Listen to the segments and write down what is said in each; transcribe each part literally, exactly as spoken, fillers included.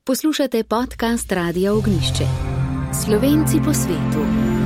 Poslušate podcast Radia Ognjišče. Slovenci po svetu.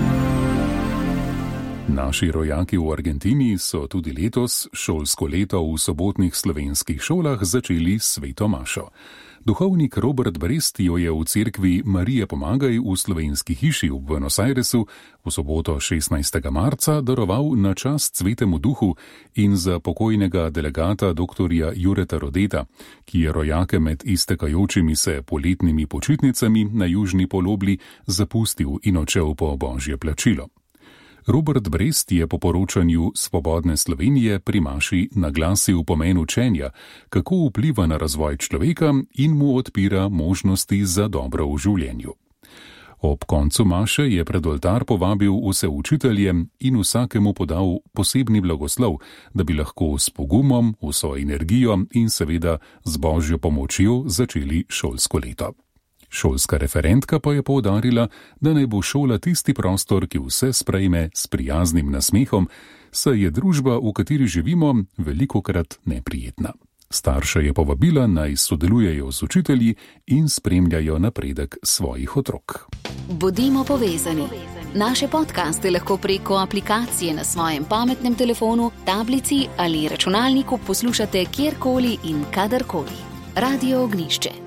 Naši rojaki v Argentini so tudi letos šolsko leto v sobotnih slovenskih šolah začeli s sveto mašo. Duhovnik Robert Brest jo je v cerkvi Marije Pomagaj v slovenski hiši v Buenos Airesu v soboto šestnajstega marca daroval na čast Svetemu duhu in za pokojnega delegata doktorja Jureta Rodeta, ki je rojake med iztekajočimi se poletnimi počitnicami na južni polobli zapustil in odšel po božje plačilo. Robert Brest je po poročanju Svobodne Slovenije pri maši naglasil pomen učenja, kako vpliva na razvoj človeka in mu odpira možnosti za dobro v življenju. Ob koncu maše je pred oltar povabil vse učitelje in vsakemu podal posebni blagoslov, da bi lahko s pogumom, vso energijo in seveda z božjo pomočjo začeli šolsko leto. Šolska referentka pa je poudarila, da naj bo šola tisti prostor, ki vse sprejme s prijaznim nasmehom, saj je družba, v kateri živimo, velikokrat neprijetna. Starše je povabila, naj sodelujejo z učitelji in spremljajo napredek svojih otrok. Bodimo povezani. Naše podcaste lahko preko aplikacije na svojem pametnem telefonu, tablici ali računalniku poslušate kjerkoli in kadarkoli. Radio Ognjišče.